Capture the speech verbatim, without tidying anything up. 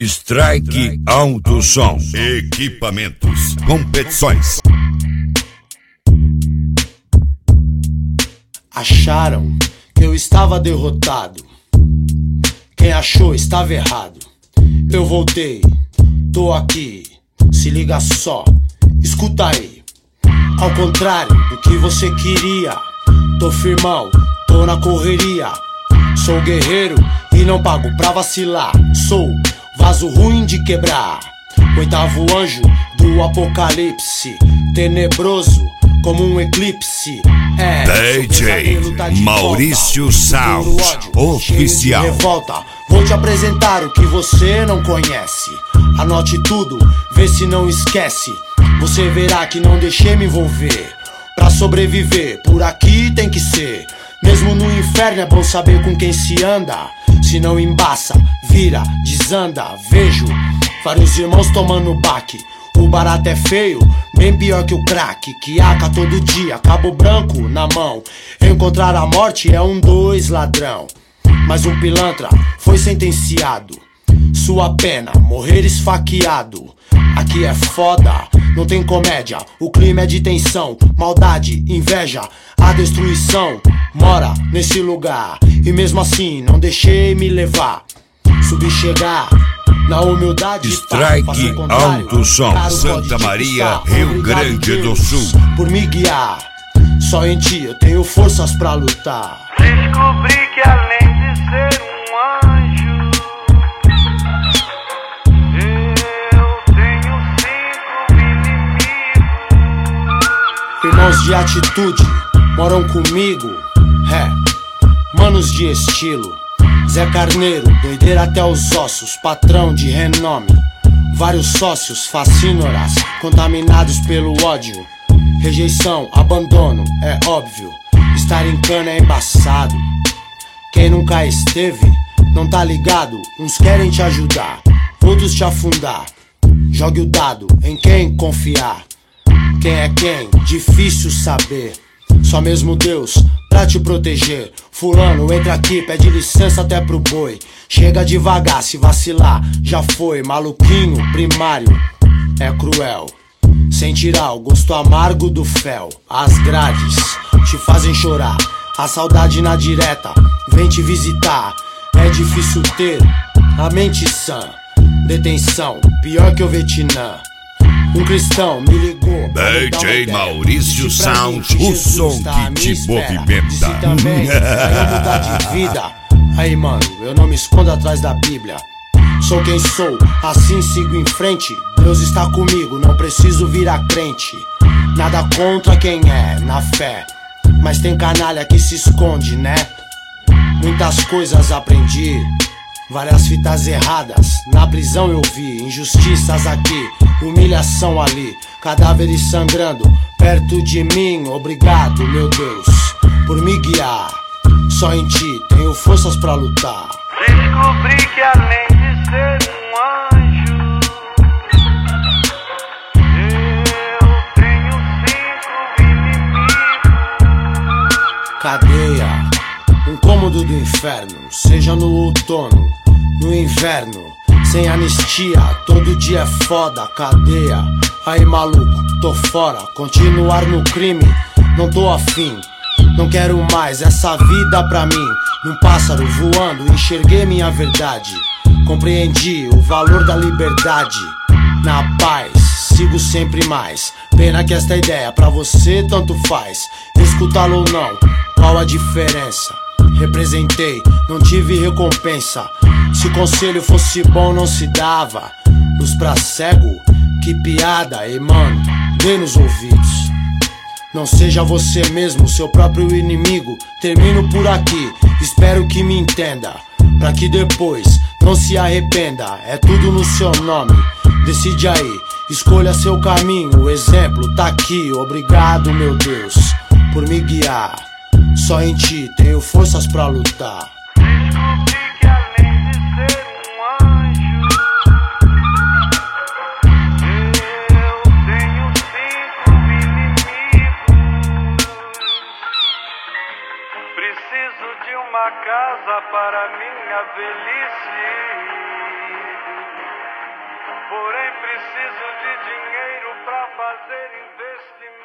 Strike Alto Som. Equipamentos, competições. Acharam que eu estava derrotado. Quem achou estava errado. Eu voltei, tô aqui. Se liga só, escuta aí. Ao contrário do que você queria, tô firmão, tô na correria. Sou guerreiro e não pago pra vacilar. Sou vaso ruim de quebrar, oitavo anjo do apocalipse, tenebroso como um eclipse. É, D J tá Maurício Sound Oficial. Revolta, vou te apresentar o que você não conhece. Anote tudo, vê se não esquece. Você verá que não deixei me envolver. Pra sobreviver, por aqui tem que ser. Mesmo no inferno é bom saber com quem se anda. Se não embaça, vira, desanda. Vejo vários irmãos tomando baque. O barato é feio, bem pior que o crack. Que aca todo dia, cabo branco na mão. Encontrar a morte é um dois ladrão. Mas um pilantra foi sentenciado. Sua pena, morrer esfaqueado. Aqui é foda, não tem comédia. O clima é de tensão, maldade, inveja. A destruição mora nesse lugar. E mesmo assim não deixei me levar. Subi chegar na humildade. Strike Alto Som, Santa Maria, Rio Grande do Sul. Por me guiar, só em ti eu tenho forças pra lutar. Descobri que além de ser um anjo, eu tenho cinco inimigos. Irmãos de atitude moram comigo, é, manos de estilo. Zé Carneiro, doideira até os ossos, patrão de renome. Vários sócios, fascínoras, contaminados pelo ódio. Rejeição, abandono, é óbvio. Estar em cana é embaçado. Quem nunca esteve, não tá ligado. Uns querem te ajudar, outros te afundar. Jogue o dado em quem confiar. Quem é quem? Difícil saber. Só mesmo Deus pra te proteger. Fulano, entra aqui, pede licença até pro boi. Chega devagar, se vacilar, já foi. Maluquinho, primário, é cruel. Sem tirar o gosto amargo do fel. As grades te fazem chorar. A saudade na direta vem te visitar. É difícil ter a mente sã. Detenção, pior que o Vietnã. Um cristão me ligou. D J Maurício Sound, o som que te movimenta. Se também vai mudar de vida. Aí, mano, eu não me escondo atrás da Bíblia. Sou quem sou, assim sigo em frente. Deus está comigo, não preciso virar crente. Nada contra quem é, na fé. Mas tem canalha que se esconde, né? Muitas coisas aprendi, várias fitas erradas na prisão eu vi. Injustiças aqui, humilhação ali, cadáveres sangrando perto de mim. Obrigado, meu Deus, por me guiar. Só em ti tenho forças pra lutar. Descobri que além de ser um anjo, eu tenho cinco inimigos. Cadeia, um cômodo do inferno. Seja no outono, no inverno. Sem anistia, todo dia é foda. Cadeia, aí maluco, tô fora. Continuar no crime, não tô afim. Não quero mais essa vida pra mim. Num pássaro voando, enxerguei minha verdade. Compreendi o valor da liberdade. Na paz, sigo sempre mais. Pena que esta ideia pra você tanto faz. Escutá-lo ou não, qual a diferença? Representei, não tive recompensa. Se conselho fosse bom não se dava. Luz pra cego, que piada. E mano, dê nos ouvidos. Não seja você mesmo, seu próprio inimigo. Termino por aqui, espero que me entenda. Pra que depois não se arrependa. É tudo no seu nome, decide aí. Escolha seu caminho, o exemplo tá aqui. Obrigado, meu Deus, por me guiar. Só em ti tenho forças pra lutar. Descobri que além de ser um anjo, eu tenho cinco inimigos. Preciso de uma casa para minha velhice. preciso de dinheiro pra fazer investimento.